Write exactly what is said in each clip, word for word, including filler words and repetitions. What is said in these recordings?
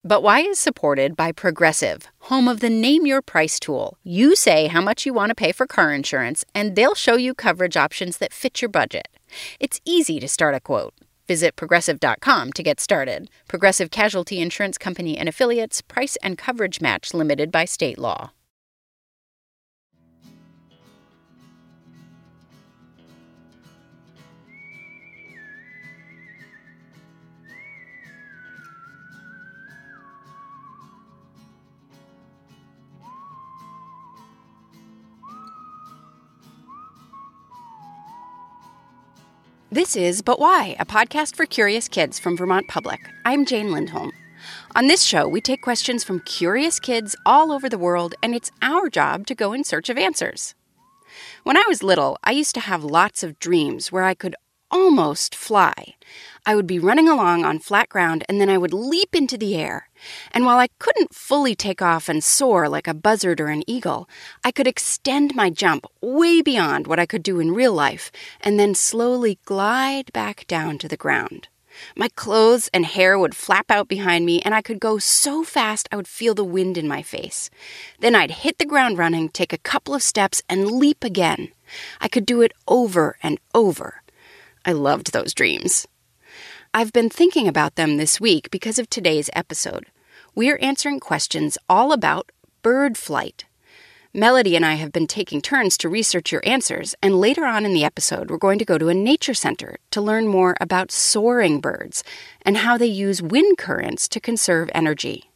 But Why is supported by Progressive, home of the Name Your Price tool. You say how much you want to pay for car insurance, and they'll show you coverage options that fit your budget. It's easy to start a quote. Visit Progressive dot com to get started. Progressive Casualty Insurance Company and Affiliates. Price and coverage match limited by state law. This is But Why, a podcast for curious kids from Vermont Public. I'm Jane Lindholm. On this show, we take questions from curious kids all over the world, and it's our job to go in search of answers. When I was little, I used to have lots of dreams where I could almost fly. I would be running along on flat ground, and then I would leap into the air. And while I couldn't fully take off and soar like a buzzard or an eagle, I could extend my jump way beyond what I could do in real life, and then slowly glide back down to the ground. My clothes and hair would flap out behind me, and I could go so fast I would feel the wind in my face. Then I'd hit the ground running, take a couple of steps, and leap again. I could do it over and over. I loved those dreams. I've been thinking about them this week because of today's episode. We're answering questions all about bird flight. Melody and I have been taking turns to research your answers, and later on in the episode, we're going to go to a nature center to learn more about soaring birds and how they use wind currents to conserve energy.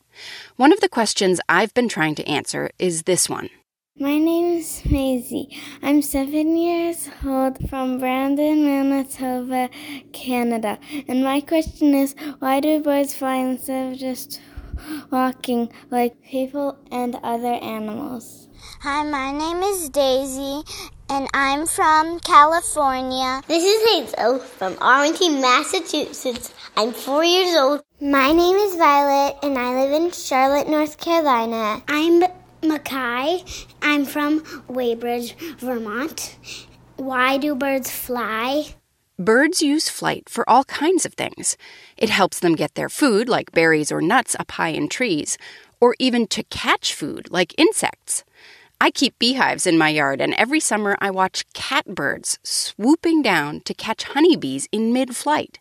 One of the questions I've been trying to answer is this one. My name is Maisie. I'm seven years old from Brandon, Manitoba, Canada. And my question is, why do birds fly instead of just walking like people and other animals? Hi, my name is Daisy, and I'm from California. This is Hazel from Arlington, Massachusetts. I'm four years old. My name is Violet, and I live in Charlotte, North Carolina. I'm Mackay. I'm from Weybridge, Vermont. Why do birds fly? Birds use flight for all kinds of things. It helps them get their food, like berries or nuts, up high in trees, or even to catch food, like insects. I keep beehives in my yard, and every summer I watch catbirds swooping down to catch honeybees in mid-flight.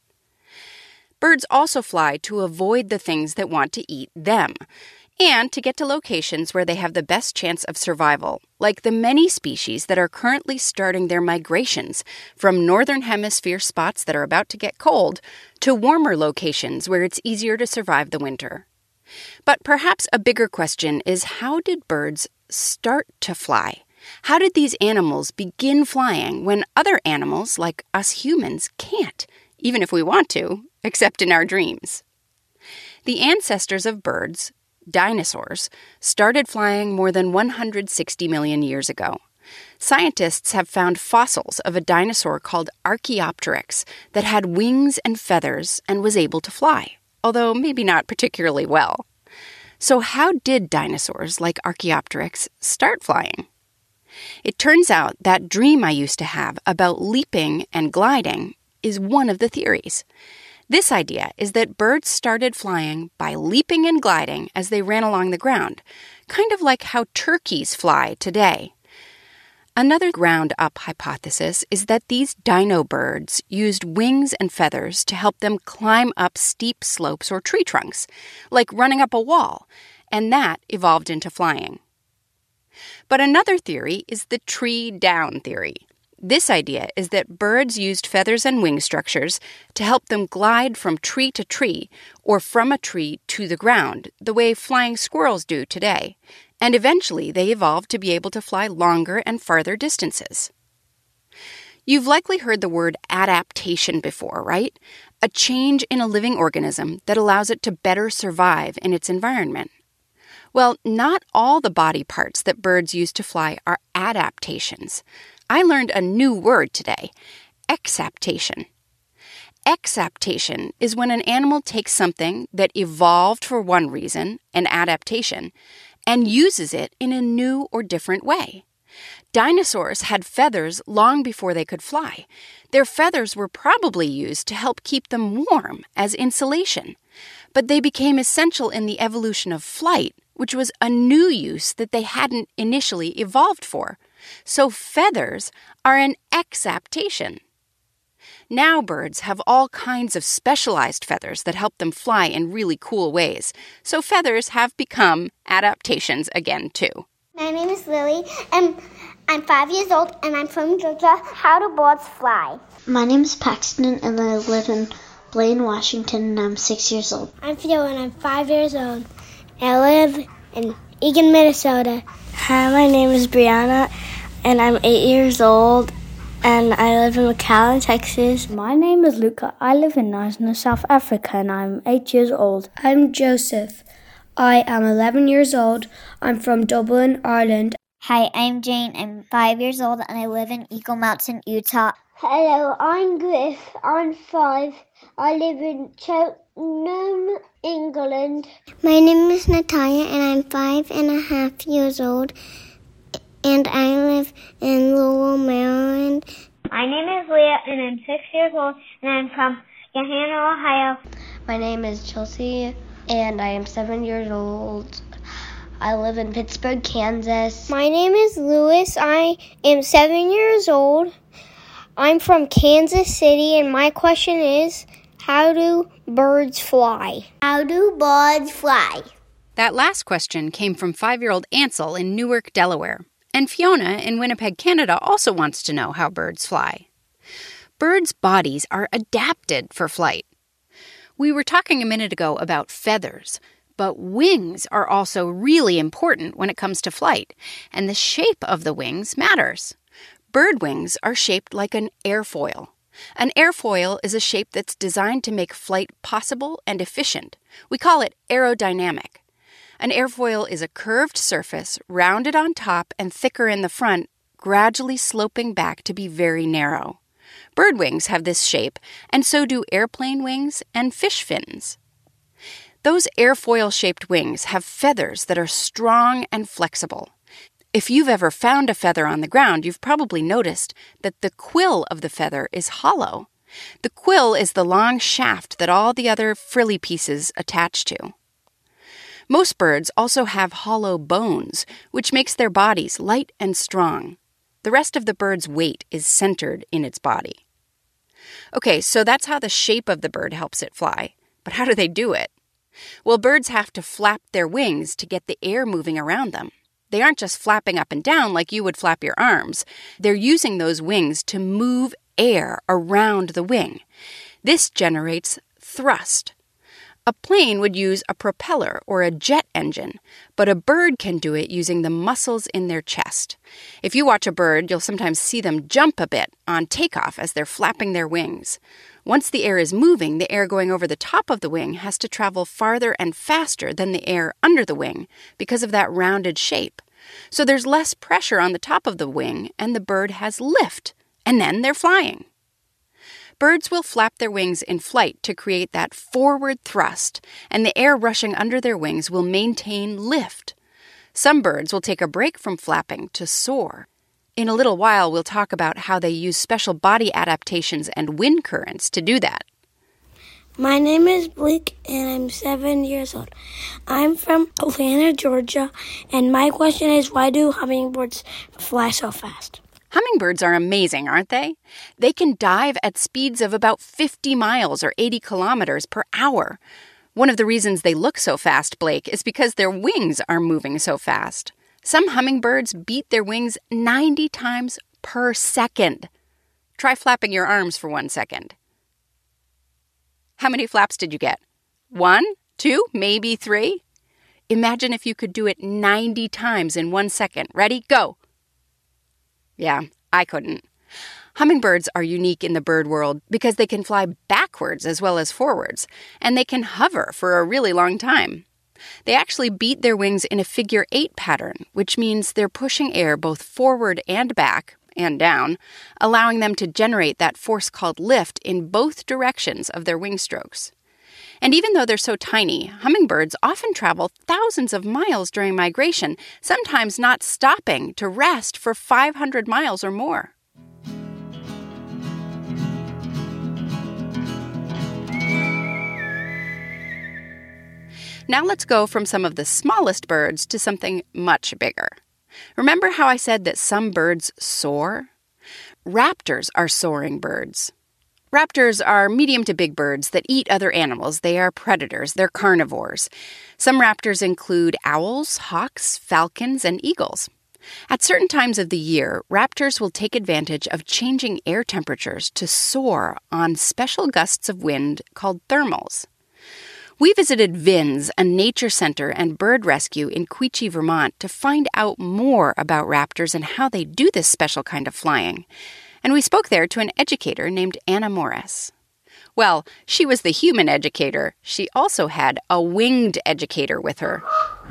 Birds also fly to avoid the things that want to eat them, and to get to locations where they have the best chance of survival, like the many species that are currently starting their migrations from northern hemisphere spots that are about to get cold to warmer locations where it's easier to survive the winter. But perhaps a bigger question is, how did birds start to fly? How did these animals begin flying when other animals, like us humans, can't, even if we want to, except in our dreams? The ancestors of birds, dinosaurs, started flying more than one hundred sixty million years ago. Scientists have found fossils of a dinosaur called Archaeopteryx that had wings and feathers and was able to fly, although maybe not particularly well. So how did dinosaurs like Archaeopteryx start flying? It turns out that dream I used to have about leaping and gliding is one of the theories. This idea is that birds started flying by leaping and gliding as they ran along the ground, kind of like how turkeys fly today. Another ground-up hypothesis is that these dino birds used wings and feathers to help them climb up steep slopes or tree trunks, like running up a wall, and that evolved into flying. But another theory is the tree-down theory. This idea is that birds used feathers and wing structures to help them glide from tree to tree or from a tree to the ground, the way flying squirrels do today, and eventually they evolved to be able to fly longer and farther distances. You've likely heard the word adaptation before, right? A change in a living organism that allows it to better survive in its environment. Well, not all the body parts that birds use to fly are adaptations. I learned a new word today, exaptation. Exaptation is when an animal takes something that evolved for one reason, an adaptation, and uses it in a new or different way. Dinosaurs had feathers long before they could fly. Their feathers were probably used to help keep them warm as insulation. But they became essential in the evolution of flight, which was a new use that they hadn't initially evolved for. So feathers are an exaptation. Now birds have all kinds of specialized feathers that help them fly in really cool ways. So feathers have become adaptations again, too. My name is Lily, and I'm five years old, and I'm from Georgia. How do birds fly? My name is Paxton, and I live in Blaine, Washington, and I'm six years old. I'm Theo, and I'm five years old. I live in Eagan, Minnesota. Hi, my name is Brianna, and I'm eight years old, and I live in McAllen, Texas. My name is Luca. I live in Knysna, South Africa, and I'm eight years old. I'm Joseph. I am eleven years old. I'm from Dublin, Ireland. Hi, I'm Jane. I'm five years old, and I live in Eagle Mountain, Utah. Hello, I'm Griff. I'm five. I live in Cheltenham, England. My name is Natalia, and I'm five and a half years old, and I live in Lowell, Maryland. My name is Leah, and I'm six years old, and I'm from Gahanna, Ohio. My name is Chelsea, and I am seven years old. I live in Pittsburgh, Kansas. My name is Lewis. I am seven years old. I'm from Kansas City, and my question is, how do birds fly? How do birds fly? That last question came from five-year-old Ansel in Newark, Delaware. And Fiona in Winnipeg, Canada also wants to know how birds fly. Birds' bodies are adapted for flight. We were talking a minute ago about feathers, but wings are also really important when it comes to flight, and the shape of the wings matters. Bird wings are shaped like an airfoil. An airfoil is a shape that's designed to make flight possible and efficient. We call it aerodynamic. An airfoil is a curved surface, rounded on top and thicker in the front, gradually sloping back to be very narrow. Bird wings have this shape, and so do airplane wings and fish fins. Those airfoil-shaped wings have feathers that are strong and flexible. If you've ever found a feather on the ground, you've probably noticed that the quill of the feather is hollow. The quill is the long shaft that all the other frilly pieces attach to. Most birds also have hollow bones, which makes their bodies light and strong. The rest of the bird's weight is centered in its body. Okay, so that's how the shape of the bird helps it fly. But how do they do it? Well, birds have to flap their wings to get the air moving around them. They aren't just flapping up and down like you would flap your arms. They're using those wings to move air around the wing. This generates thrust. A plane would use a propeller or a jet engine, but a bird can do it using the muscles in their chest. If you watch a bird, you'll sometimes see them jump a bit on takeoff as they're flapping their wings. Once the air is moving, the air going over the top of the wing has to travel farther and faster than the air under the wing because of that rounded shape. So there's less pressure on the top of the wing, and the bird has lift, and then they're flying. Birds will flap their wings in flight to create that forward thrust, and the air rushing under their wings will maintain lift. Some birds will take a break from flapping to soar. In a little while, we'll talk about how they use special body adaptations and wind currents to do that. My name is Blake, and I'm seven years old. I'm from Atlanta, Georgia, and my question is, why do hummingbirds fly so fast? Hummingbirds are amazing, aren't they? They can dive at speeds of about fifty miles or eighty kilometers per hour. One of the reasons they look so fast, Blake, is because their wings are moving so fast. Some hummingbirds beat their wings ninety times per second. Try flapping your arms for one second. How many flaps did you get? One? Two? Maybe three? Imagine if you could do it ninety times in one second. Ready? Go! Yeah, I couldn't. Hummingbirds are unique in the bird world because they can fly backwards as well as forwards, and they can hover for a really long time. They actually beat their wings in a figure eight pattern, which means they're pushing air both forward and back, and down, allowing them to generate that force called lift in both directions of their wing strokes. And even though they're so tiny, hummingbirds often travel thousands of miles during migration, sometimes not stopping to rest for five hundred miles or more. Now let's go from some of the smallest birds to something much bigger. Remember how I said that some birds soar? Raptors are soaring birds. Raptors are medium to big birds that eat other animals. They are predators. They're carnivores. Some raptors include owls, hawks, falcons, and eagles. At certain times of the year, raptors will take advantage of changing air temperatures to soar on special gusts of wind called thermals. We visited Vins, a nature center and bird rescue in Quechee, Vermont, to find out more about raptors and how they do this special kind of flying. And we spoke there to an educator named Anna Morris. Well, she was the human educator. She also had a winged educator with her.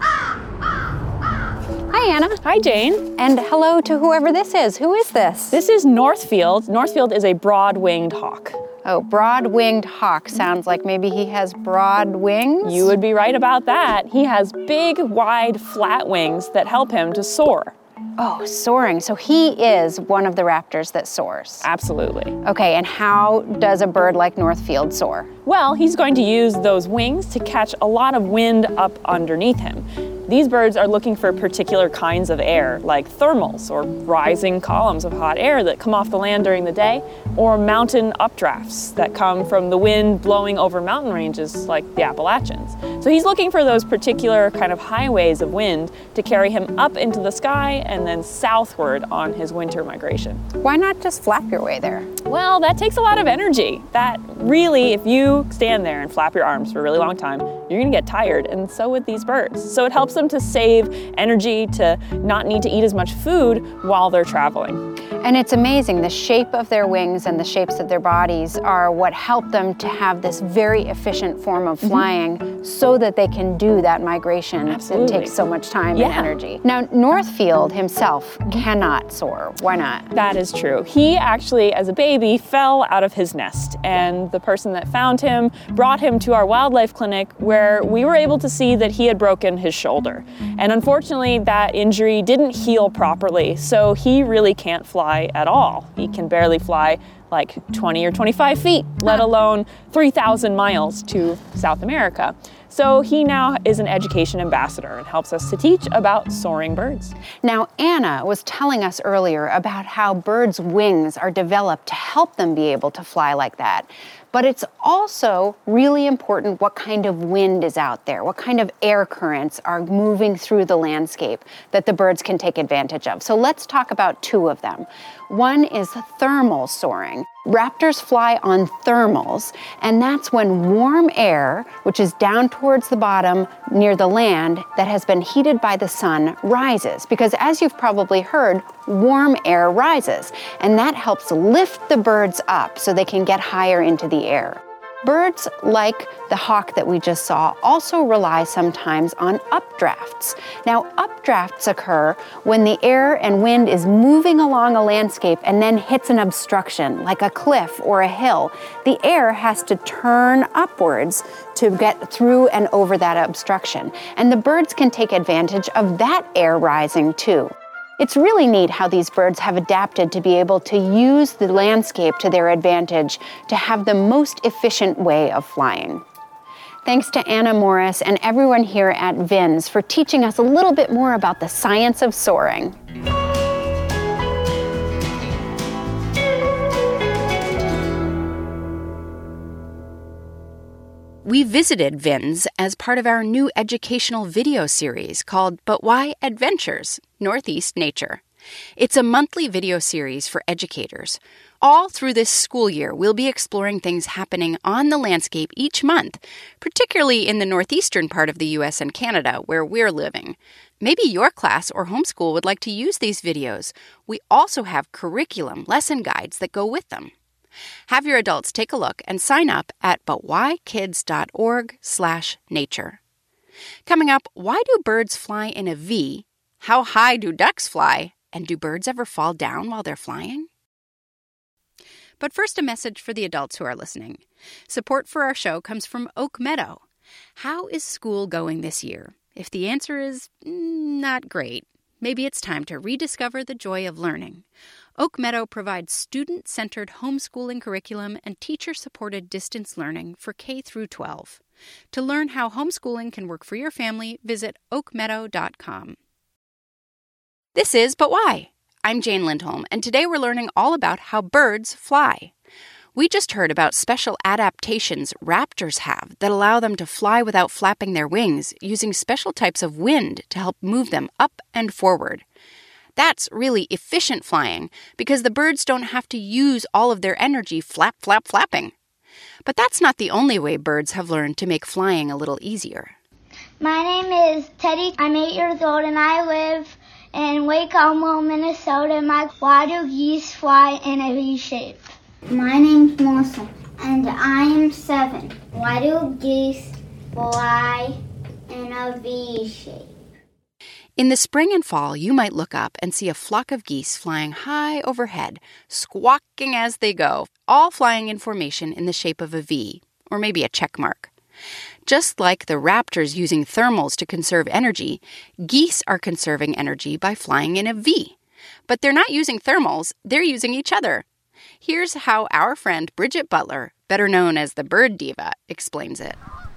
Hi, Anna. Hi, Jane. And hello to whoever this is. Who is this? This is Northfield. Northfield is a broad-winged hawk. Oh, broad-winged hawk. Sounds like maybe he has broad wings? You would be right about that. He has big, wide, flat wings that help him to soar. Oh, soaring. So he is one of the raptors that soars. Absolutely. Okay, and how does a bird like Northfield soar? Well, he's going to use those wings to catch a lot of wind up underneath him. These birds are looking for particular kinds of air, like thermals, or rising columns of hot air that come off the land during the day, or mountain updrafts that come from the wind blowing over mountain ranges like the Appalachians. So he's looking for those particular kind of highways of wind to carry him up into the sky and then southward on his winter migration. Why not just flap your way there? Well, that takes a lot of energy. That really, if you stand there and flap your arms for a really long time, you're gonna get tired, and so would these birds. So it helps them to save energy, to not need to eat as much food while they're traveling. And it's amazing, the shape of their wings and the shapes of their bodies are what help them to have this very efficient form of flying mm-hmm. so that they can do that migration Absolutely. that takes so much time yeah. and energy. Now, Northfield himself cannot soar. Why not? That is true. He actually, as a baby, fell out of his nest, and the person that found him brought him to our wildlife clinic where we were able to see that he had broken his shoulder. And unfortunately, that injury didn't heal properly, so he really can't fly at all. He can barely fly like twenty or twenty-five feet, let alone three thousand miles to South America. So he now is an education ambassador and helps us to teach about soaring birds. Now, Anna was telling us earlier about how birds' wings are developed to help them be able to fly like that. But it's also really important what kind of wind is out there, what kind of air currents are moving through the landscape that the birds can take advantage of. So let's talk about two of them. One is thermal soaring. Raptors fly on thermals, and that's when warm air, which is down towards the bottom near the land that has been heated by the sun, rises. Because as you've probably heard, warm air rises, and that helps lift the birds up so they can get higher into the air. Birds like the hawk that we just saw also rely sometimes on updrafts. Now, updrafts occur when the air and wind is moving along a landscape and then hits an obstruction, like a cliff or a hill. The air has to turn upwards to get through and over that obstruction. And the birds can take advantage of that air rising too. It's really neat how these birds have adapted to be able to use the landscape to their advantage to have the most efficient way of flying. Thanks to Anna Morris and everyone here at Vins for teaching us a little bit more about the science of soaring. We visited Vins as part of our new educational video series called But Why Adventures? Northeast Nature. It's a monthly video series for educators. All through this school year, we'll be exploring things happening on the landscape each month, particularly in the northeastern part of the U S and Canada, where we're living. Maybe your class or homeschool would like to use these videos. We also have curriculum lesson guides that go with them. Have your adults take a look and sign up at butwhykids.org slash nature. Coming up, why do birds fly in a V? How high do ducks fly? And do birds ever fall down while they're flying? But first, a message for the adults who are listening. Support for our show comes from Oak Meadow. How is school going this year? If the answer is mm, not great, maybe it's time to rediscover the joy of learning. Oak Meadow provides student-centered homeschooling curriculum and teacher-supported distance learning for K through twelve. To learn how homeschooling can work for your family, visit oak meadow dot com. This is But Why? I'm Jane Lindholm, and today we're learning all about how birds fly. We just heard about special adaptations raptors have that allow them to fly without flapping their wings, using special types of wind to help move them up and forward. That's really efficient flying because the birds don't have to use all of their energy flap, flap, flapping. But that's not the only way birds have learned to make flying a little easier. My name is Teddy. I'm eight years old and I live in Lake Elmo, Minnesota. My why do geese fly in a V shape? My name's Melissa, and I am seven. Why do geese fly in a V shape? In the spring and fall, you might look up and see a flock of geese flying high overhead, squawking as they go, all flying in formation in the shape of a V, or maybe a check mark. Just like the raptors using thermals to conserve energy, geese are conserving energy by flying in a V. But they're not using thermals, they're using each other. Here's how our friend Bridget Butler, better known as the Bird Diva, explains it.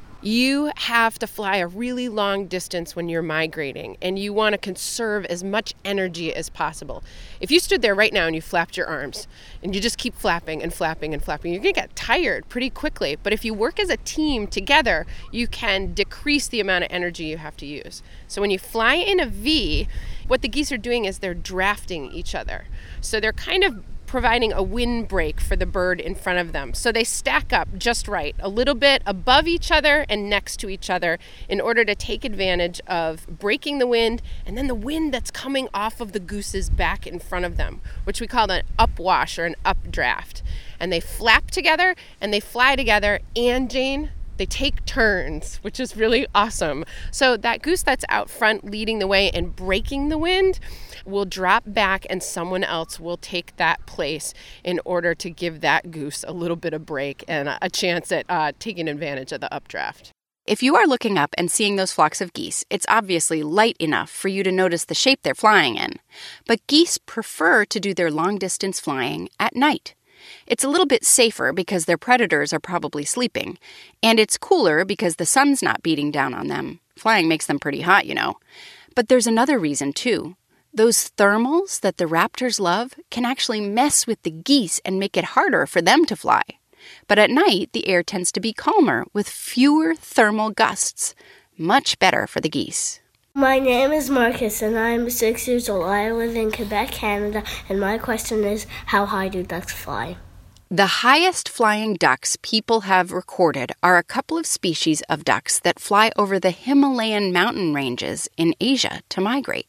You have to fly a really long distance when you're migrating, and you want to conserve as much energy as possible. If you stood there right now and you flapped your arms, and you just keep flapping and flapping and flapping, you're going to get tired pretty quickly. But if you work as a team together, you can decrease the amount of energy you have to use. So when you fly in a V, what the geese are doing is they're drafting each other. So they're kind of providing a windbreak for the bird in front of them. So they stack up just right, a little bit above each other and next to each other in order to take advantage of breaking the wind and then the wind that's coming off of the goose's back in front of them, which we call an upwash or an updraft. And they flap together and they fly together, and Jane, they take turns, which is really awesome. So that goose that's out front leading the way and breaking the wind will drop back, and someone else will take that place in order to give that goose a little bit of break and a chance at uh, taking advantage of the updraft. If you are looking up and seeing those flocks of geese, it's obviously light enough for you to notice the shape they're flying in. But geese prefer to do their long-distance flying at night. It's a little bit safer because their predators are probably sleeping, and it's cooler because the sun's not beating down on them. Flying makes them pretty hot, you know. But there's another reason, too. Those thermals that the raptors love can actually mess with the geese and make it harder for them to fly. But at night, the air tends to be calmer with fewer thermal gusts. Much better for the geese. My name is Marcus, and I'm six years old. I live in Quebec, Canada, and my question is, how high do ducks fly? The highest flying ducks people have recorded are a couple of species of ducks that fly over the Himalayan mountain ranges in Asia to migrate.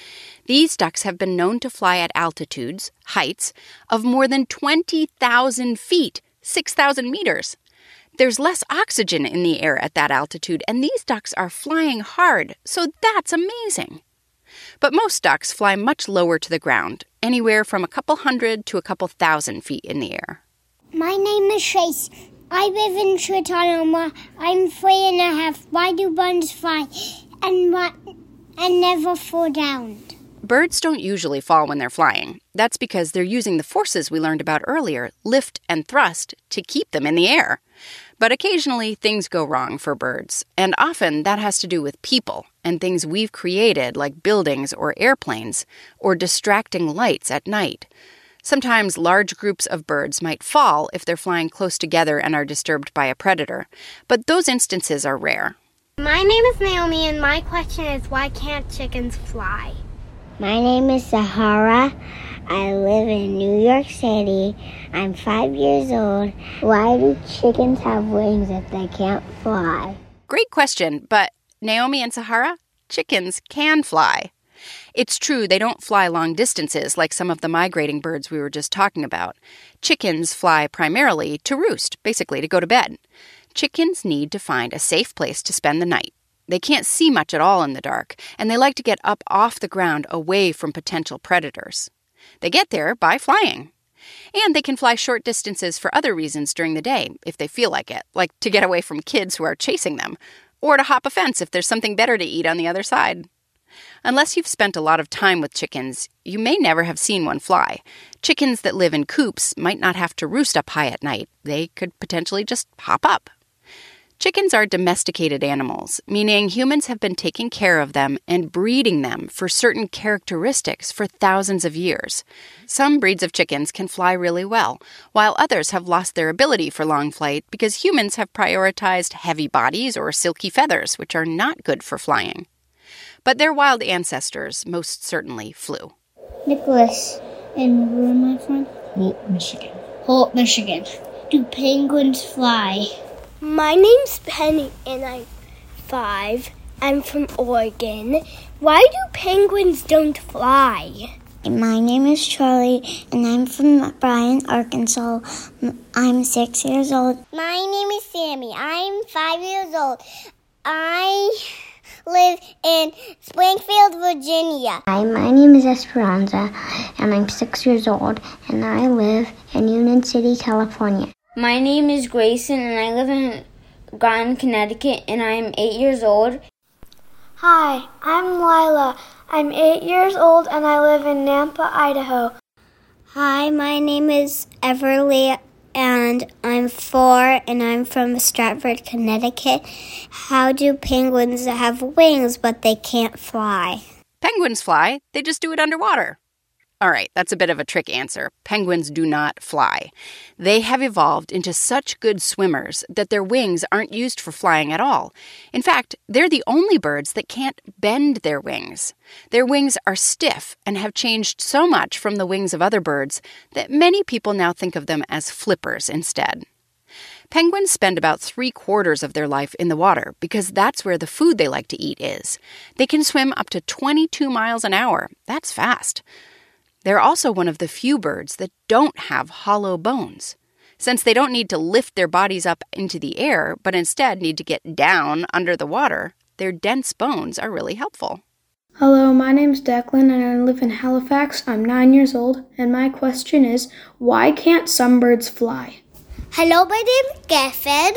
These ducks have been known to fly at altitudes, heights, of more than twenty thousand feet, six thousand meters. There's less oxygen in the air at that altitude, and these ducks are flying hard, so that's amazing. But most ducks fly much lower to the ground, anywhere from a couple hundred to a couple thousand feet in the air. My name is Chase. I live in Chitanoma. I'm three and a half. Why do birds fly and what, and never fall down? Birds don't usually fall when they're flying. That's because they're using the forces we learned about earlier, lift and thrust, to keep them in the air. But occasionally things go wrong for birds, and often that has to do with people and things we've created like buildings or airplanes or distracting lights at night. Sometimes large groups of birds might fall if they're flying close together and are disturbed by a predator, but those instances are rare. My name is Naomi, and my question is, why can't chickens fly? My name is Sahara. I live in New York City. I'm five years old. Why do chickens have wings if they can't fly? Great question, but Naomi and Sahara, chickens can fly. It's true they don't fly long distances like some of the migrating birds we were just talking about. Chickens fly primarily to roost, basically to go to bed. Chickens need to find a safe place to spend the night. They can't see much at all in the dark, and they like to get up off the ground away from potential predators. They get there by flying. And they can fly short distances for other reasons during the day, if they feel like it, like to get away from kids who are chasing them, or to hop a fence if there's something better to eat on the other side. Unless you've spent a lot of time with chickens, you may never have seen one fly. Chickens that live in coops might not have to roost up high at night. They could potentially just hop up. Chickens are domesticated animals, meaning humans have been taking care of them and breeding them for certain characteristics for thousands of years. Some breeds of chickens can fly really well, while others have lost their ability for long flight because humans have prioritized heavy bodies or silky feathers, which are not good for flying. But their wild ancestors most certainly flew. Nicholas, and where am I from? Holt, Michigan. Holt, Michigan. Do penguins fly? My name's Penny, and I'm five. I'm from Oregon. Why do penguins don't fly? My name is Charlie, and I'm from Bryan, Arkansas. I'm six years old. My name is Sammy. I'm five years old. I live in Springfield, Virginia. Hi, my name is Esperanza, and I'm six years old, and I live in Union City, California. My name is Grayson, and I live in Groton, Connecticut, and I am eight years old. Hi, I'm Lila. I'm eight years old, and I live in Nampa, Idaho. Hi, my name is Everly, and I'm four, and I'm from Stratford, Connecticut. How do penguins have wings, but they can't fly? Penguins fly. They just do it underwater. All right, that's a bit of a trick answer. Penguins do not fly. They have evolved into such good swimmers that their wings aren't used for flying at all. In fact, they're the only birds that can't bend their wings. Their wings are stiff and have changed so much from the wings of other birds that many people now think of them as flippers instead. Penguins spend about three quarters of their life in the water because that's where the food they like to eat is. They can swim up to twenty-two miles an hour. That's fast. They're also one of the few birds that don't have hollow bones. Since they don't need to lift their bodies up into the air, but instead need to get down under the water, their dense bones are really helpful. Hello, my name's Declan, and I live in Halifax. I'm nine years old, and my question is, why can't some birds fly? Hello, my name is Gaffin.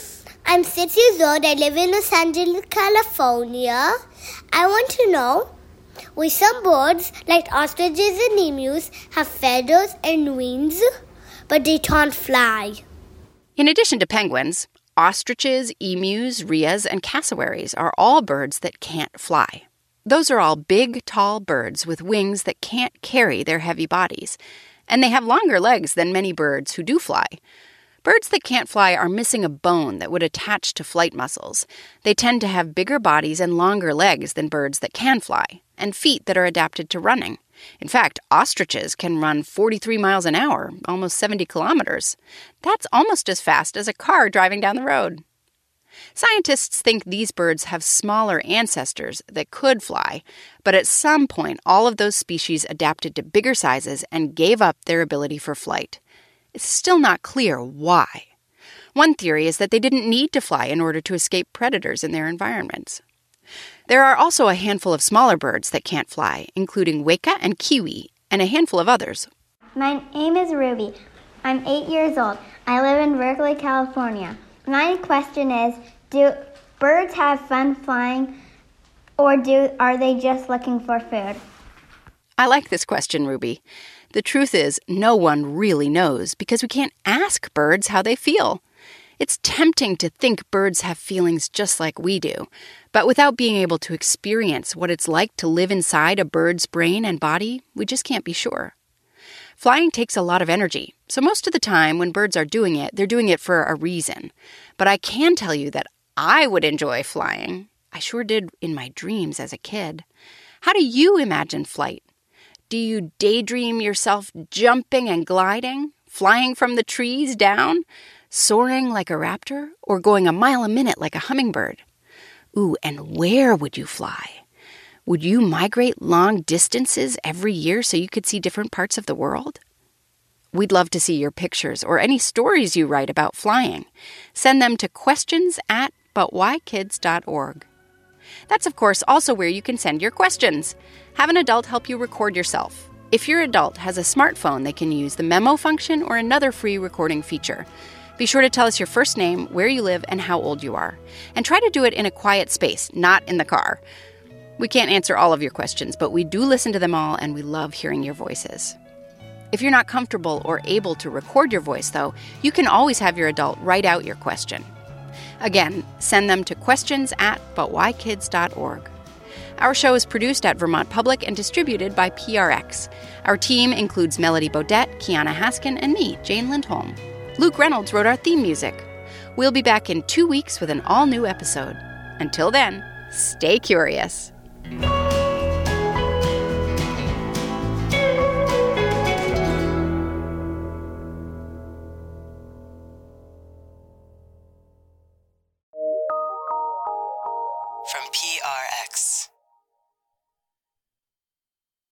I'm six years old. I live in Los Angeles, California. I want to know, will some birds, like ostriches and emus, have feathers and wings, but they can't fly? In addition to penguins, ostriches, emus, rheas, and cassowaries are all birds that can't fly. Those are all big, tall birds with wings that can't carry their heavy bodies, and they have longer legs than many birds who do fly. Birds that can't fly are missing a bone that would attach to flight muscles. They tend to have bigger bodies and longer legs than birds that can fly, and feet that are adapted to running. In fact, ostriches can run forty-three miles an hour, almost seventy kilometers. That's almost as fast as a car driving down the road. Scientists think these birds have smaller ancestors that could fly, but at some point all of those species adapted to bigger sizes and gave up their ability for flight. It's still not clear why. One theory is that they didn't need to fly in order to escape predators in their environments. There are also a handful of smaller birds that can't fly, including weka and kiwi, and a handful of others. My name is Ruby. I'm eight years old. I live in Berkeley, California. My question is, do birds have fun flying, or do are they just looking for food? I like this question, Ruby. The truth is, no one really knows because we can't ask birds how they feel. It's tempting to think birds have feelings just like we do, but without being able to experience what it's like to live inside a bird's brain and body, we just can't be sure. Flying takes a lot of energy, so most of the time when birds are doing it, they're doing it for a reason. But I can tell you that I would enjoy flying. I sure did in my dreams as a kid. How do you imagine flight? Do you daydream yourself jumping and gliding, flying from the trees down, soaring like a raptor, or going a mile a minute like a hummingbird? Ooh, and where would you fly? Would you migrate long distances every year so you could see different parts of the world? We'd love to see your pictures or any stories you write about flying. Send them to questions at but why kids dot org. That's, of course, also where you can send your questions. Have an adult help you record yourself. If your adult has a smartphone, they can use the memo function or another free recording feature. Be sure to tell us your first name, where you live, and how old you are. And try to do it in a quiet space, not in the car. We can't answer all of your questions, but we do listen to them all, and we love hearing your voices. If you're not comfortable or able to record your voice, though, you can always have your adult write out your question. Again, send them to questions at but why kids dot org. Our show is produced at Vermont Public and distributed by P R X. Our team includes Melody Bodette, Kiana Haskin, and me, Jane Lindholm. Luke Reynolds wrote our theme music. We'll be back in two weeks with an all-new episode. Until then, stay curious.